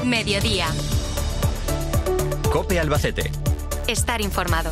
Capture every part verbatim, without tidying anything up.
Mediodía. COPE Albacete. Estar informado.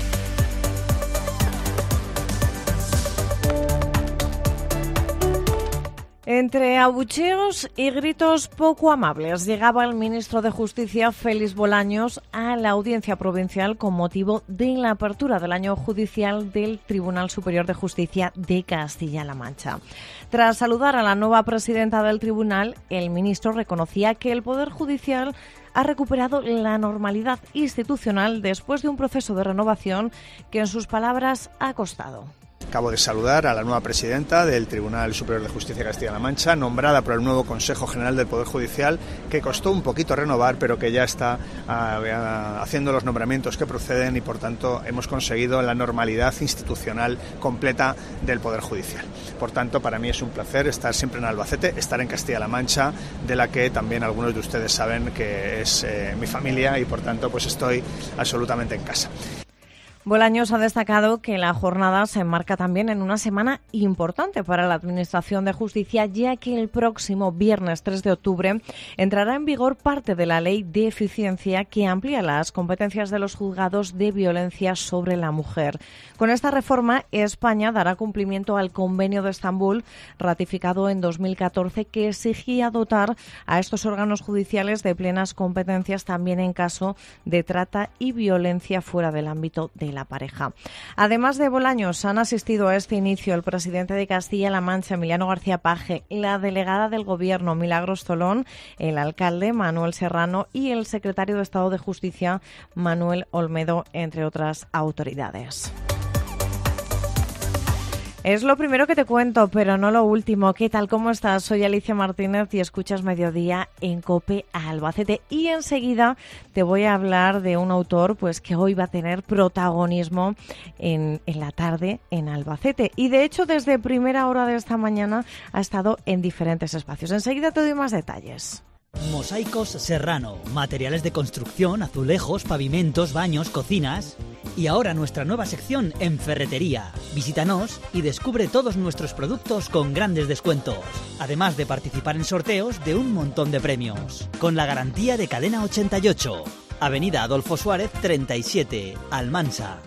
Entre abucheos y gritos poco amables, llegaba el ministro de Justicia, Félix Bolaños, a la audiencia provincial con motivo de la apertura del año judicial del Tribunal Superior de Justicia de Castilla-La Mancha. Tras saludar a la nueva presidenta del tribunal, el ministro reconocía que el Poder Judicial ha recuperado la normalidad institucional después de un proceso de renovación que, en sus palabras, ha costado. Acabo de saludar a la nueva presidenta del Tribunal Superior de Justicia de Castilla-La Mancha, nombrada por el nuevo Consejo General del Poder Judicial, que costó un poquito renovar, pero que ya está uh, haciendo los nombramientos que proceden y, por tanto, hemos conseguido la normalidad institucional completa del Poder Judicial. Por tanto, para mí es un placer estar siempre en Albacete, estar en Castilla-La Mancha, de la que también algunos de ustedes saben que es eh, mi familia y, por tanto, pues estoy absolutamente en casa. Bolaños ha destacado que la jornada se enmarca también en una semana importante para la Administración de Justicia, ya que el próximo viernes tres de octubre entrará en vigor parte de la Ley de Eficiencia que amplía las competencias de los juzgados de violencia sobre la mujer. Con esta reforma, España dará cumplimiento al Convenio de Estambul, ratificado en dos mil catorce, que exigía dotar a estos órganos judiciales de plenas competencias también en caso de trata y violencia fuera del ámbito de la pareja. Además de Bolaños, han asistido a este inicio el presidente de Castilla-La Mancha, Emiliano García Paje, la delegada del Gobierno, Milagros Tolón, el alcalde, Manuel Serrano, y el secretario de Estado de Justicia, Manuel Olmedo, entre otras autoridades. Es lo primero que te cuento, pero no lo último. ¿Qué tal? ¿Cómo estás? Soy Alicia Martínez y escuchas Mediodía en COPE Albacete. Y enseguida te voy a hablar de un autor pues que hoy va a tener protagonismo en, en la tarde en Albacete. Y de hecho, desde primera hora de esta mañana ha estado en diferentes espacios. Enseguida te doy más detalles. Mosaicos Serrano, materiales de construcción, azulejos, pavimentos, baños, cocinas. Y ahora nuestra nueva sección en ferretería. Visítanos y descubre todos nuestros productos con grandes descuentos. Además de participar en sorteos de un montón de premios. Con la garantía de Cadena ochenta y ocho. Avenida Adolfo Suárez treinta y siete, Almansa.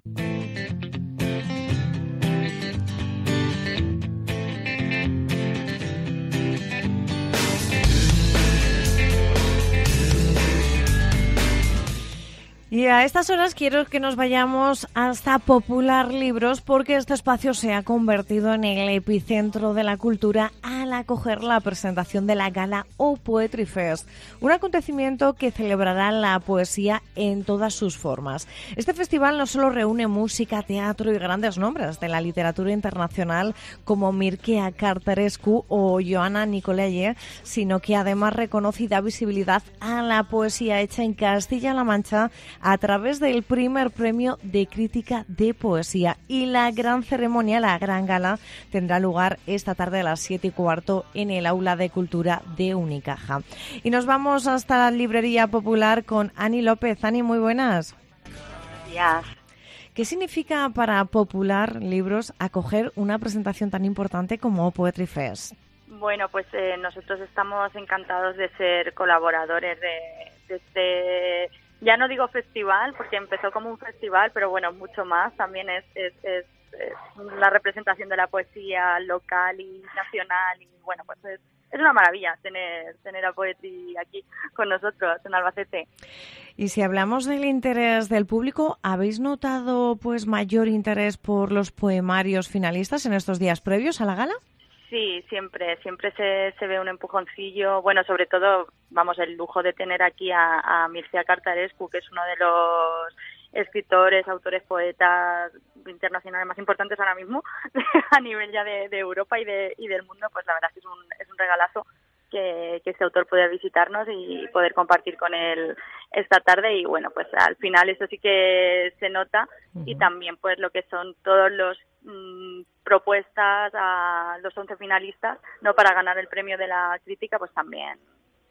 Y a estas horas quiero que nos vayamos hasta Popular Libros, porque este espacio se ha convertido en el epicentro de la cultura al acoger la presentación de la gala O Poetry Fest, un acontecimiento que celebrará la poesía en todas sus formas. Este festival no solo reúne música, teatro y grandes nombres de la literatura internacional como Mircea Cartarescu o Joana Nicolae, sino que además reconoce y da visibilidad a la poesía hecha en Castilla-La Mancha a través del primer premio de crítica de poesía. Y la gran ceremonia, la gran gala, tendrá lugar esta tarde a las siete y cuarto en el Aula de Cultura de Unicaja. Y nos vamos hasta la Librería Popular con Ani López. Ani, muy buenas. Buenos días. ¿Qué significa para Popular Libros acoger una presentación tan importante como Poetry Fest? Bueno, pues eh, nosotros estamos encantados de ser colaboradores de, de este... Ya no digo festival, porque empezó como un festival, pero bueno, mucho más. También es, es, es, es la representación de la poesía local y nacional. Y bueno, pues es, es una maravilla tener, tener a Poetry aquí con nosotros en Albacete. Y si hablamos del interés del público, ¿habéis notado pues mayor interés por los poemarios finalistas en estos días previos a la gala? Sí, siempre, siempre se, se ve un empujoncillo. Bueno, sobre todo, vamos, el lujo de tener aquí a, a Mircea Cartarescu, que es uno de los escritores, autores, poetas internacionales más importantes ahora mismo, a nivel ya de, de Europa y de y del mundo. Pues la verdad es que es un, es un regalazo que, que este autor pueda visitarnos y poder compartir con él esta tarde. Y bueno, pues al final eso sí que se nota. Uh-huh. Y también pues lo que son todos los mmm, propuestas a los once finalistas, no para ganar el premio de la crítica, pues también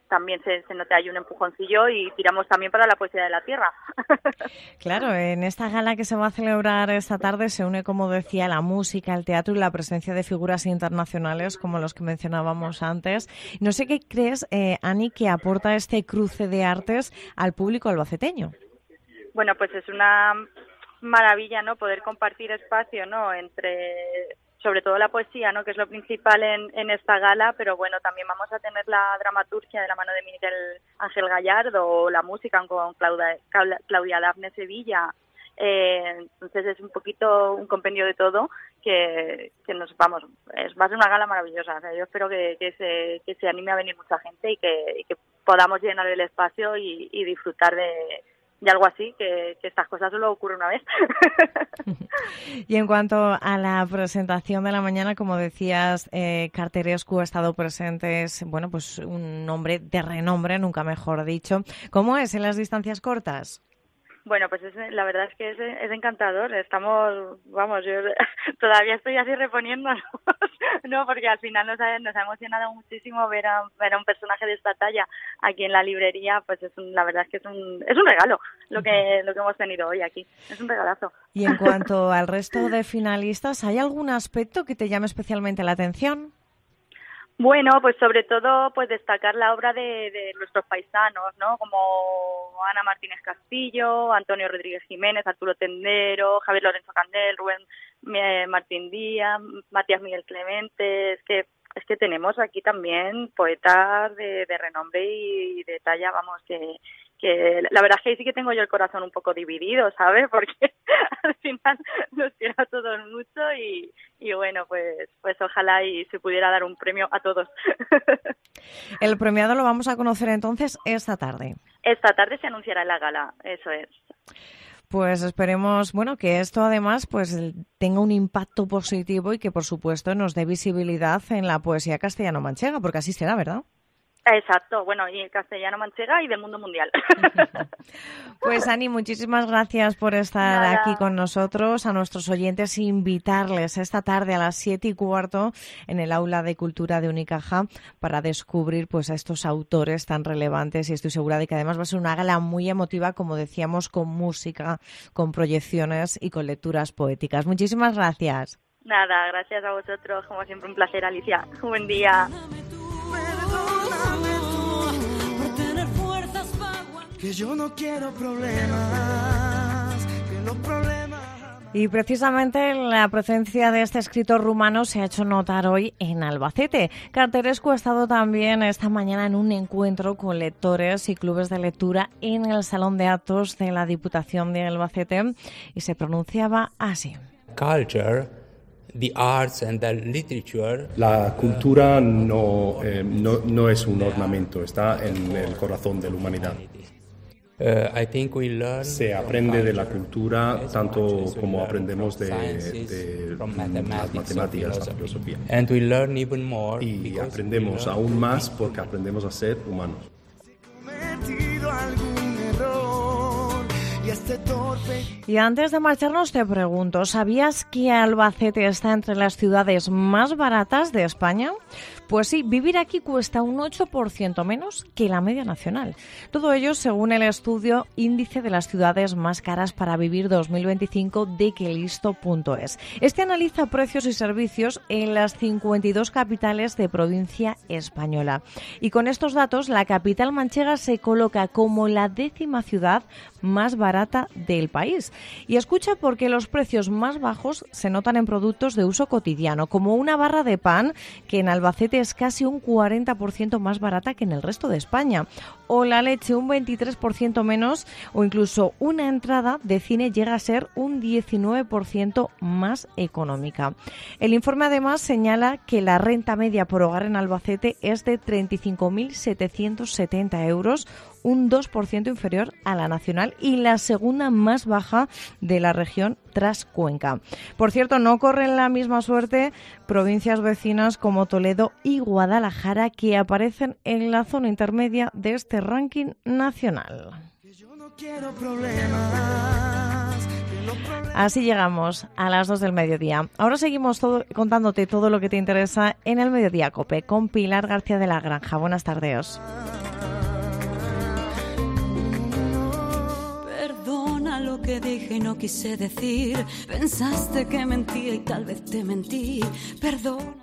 también se, se nota ahí un empujoncillo y tiramos también para la poesía de la tierra. Claro, en esta gala que se va a celebrar esta tarde se une, como decía, la música, el teatro y la presencia de figuras internacionales como los que mencionábamos antes. No sé qué crees, eh, Ani, que aporta este cruce de artes al público albaceteño. Bueno, pues es una maravilla, ¿no? Poder compartir espacio, ¿no? Entre, sobre todo la poesía, ¿no? Que es lo principal en, en esta gala, pero bueno, también vamos a tener la dramaturgia de la mano de Miguel Ángel Gallardo, o la música con Claudia, Claudia Dafne Sevilla. Eh, entonces es un poquito un compendio de todo que, que nos vamos, es, va a ser una gala maravillosa. O sea, yo espero que, que, se, que se anime a venir mucha gente y que, y que podamos llenar el espacio y, y disfrutar de y algo así, que, que estas cosas solo ocurren una vez. Y en cuanto a la presentación de la mañana, como decías, eh, Cartarescu ha estado presente, es, bueno, pues un nombre de renombre, nunca mejor dicho. ¿Cómo es en las distancias cortas? Bueno, pues es, la verdad es que es, es encantador. Estamos, vamos, yo todavía estoy así reponiéndonos, ¿no? Porque al final nos ha, nos ha emocionado muchísimo ver a, ver a un personaje de esta talla aquí en la librería. Pues es un, la verdad es que es un, es un regalo lo que, lo que hemos tenido hoy aquí. Es un regalazo. Y en cuanto al resto de finalistas, ¿hay algún aspecto que te llame especialmente la atención? Bueno, pues sobre todo pues destacar la obra de, de nuestros paisanos, ¿no? Como Ana Martínez Castillo, Antonio Rodríguez Jiménez, Arturo Tendero, Javier Lorenzo Candel, Rubén eh, Martín Díaz, Matías Miguel Clemente. Es que es que tenemos aquí también poetas de, de renombre y de talla, vamos, que que la verdad es que sí que tengo yo el corazón un poco dividido, ¿sabes? Porque al final nos quiero a todos mucho y, y bueno, pues pues ojalá y se pudiera dar un premio a todos. El premiado lo vamos a conocer entonces esta tarde. Esta tarde se anunciará en la gala, eso es. Pues esperemos, bueno, que esto además pues tenga un impacto positivo y que por supuesto nos dé visibilidad en la poesía castellano-manchega, porque así será, ¿verdad? Exacto, bueno, y castellano-manchega y del mundo mundial. Pues Ani, muchísimas gracias por estar Nada. aquí con nosotros. A nuestros oyentes invitarles esta tarde a las siete y cuarto en el Aula de Cultura de Unicaja para descubrir pues a estos autores tan relevantes, y estoy segura de que además va a ser una gala muy emotiva, como decíamos, con música, con proyecciones y con lecturas poéticas. Muchísimas gracias. Nada, gracias a vosotros, como siempre un placer, Alicia. Buen día. Que yo no quiero problemas, que los problemas... Y precisamente la presencia de este escritor rumano se ha hecho notar hoy en Albacete. Cartarescu ha estado también esta mañana en un encuentro con lectores y clubes de lectura en el Salón de Actos de la Diputación de Albacete y se pronunciaba así. Culture, the arts and the literature. La cultura no, eh, no, no es un ornamento, está en el corazón de la humanidad. Uh, I think we learn Se aprende de la cultura tanto como aprendemos de, de las matemáticas, la filosofía. And we learn even more y aprendemos aún más porque aprendemos a ser humanos. Y antes de marcharnos te pregunto, ¿sabías que Albacete está entre las ciudades más baratas de España? Pues sí, vivir aquí cuesta un ocho por ciento menos que la media nacional. Todo ello según el estudio Índice de las ciudades más caras para vivir dos mil veinticinco de quelisto punto es. Este analiza precios y servicios en las cincuenta y dos capitales de provincia española. Y con estos datos, la capital manchega se coloca como la décima ciudad más barata del país. Y escucha porque los precios más bajos se notan en productos de uso cotidiano, como una barra de pan, que en Albacete es casi un cuarenta por ciento más barata que en el resto de España, o la leche un veintitrés por ciento menos, o incluso una entrada de cine llega a ser un diecinueve por ciento más económica. El informe además señala que la renta media por hogar en Albacete es de treinta y cinco mil setecientos setenta euros, un dos por ciento inferior a la nacional y la segunda más baja de la región tras Cuenca. Por cierto, no corren la misma suerte provincias vecinas como Toledo y Guadalajara, que aparecen en la zona intermedia de este ranking nacional. Así llegamos a las dos del mediodía. Ahora seguimos todo, contándote todo lo que te interesa en el Mediodía COPE con Pilar García de la Granja. Buenas tardes. que dije y no quise decir. Pensaste que mentía y tal vez te mentí. Perdona.